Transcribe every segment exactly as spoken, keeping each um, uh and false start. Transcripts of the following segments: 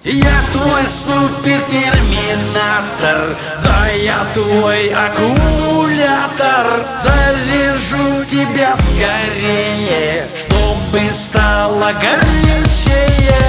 Я твой супертерминатор, да я твой аккумулятор. Заряжу тебя скорее, чтобы стало горячее.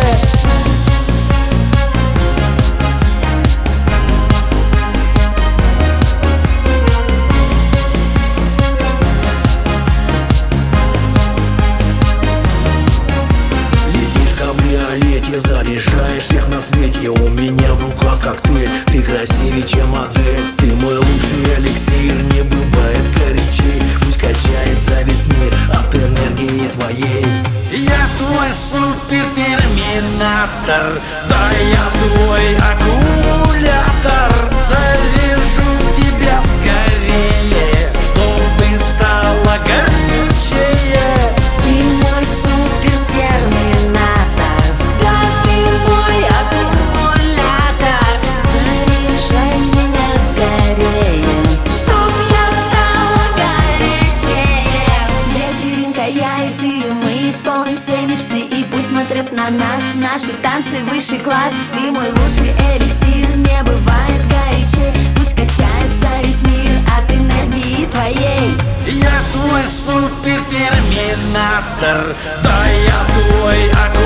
Заряжаешь всех на свете. У меня в руках коктейль, ты красивее, чем модель. Ты мой лучший эликсир, не бывает горячей. Пусть качается весь мир от энергии твоей. Я твой супертерминатор, да я твой аккумулятор. Заряжу тебя скорее, чтобы стало горячее. Ты мой супертерминатор, да ты мой аккумулятор. Заряжай меня скорее, чтоб я стала горячее. Вечеринка, я и ты, мы исполним все мечты. И пусть смотрят на нас наши танцы высший класс. Ты мой лучший эликсир, не бывает горячей. Пусть качается весь мир от энергии твоей. Я твой супертерминатор, да я твой аккумулятор.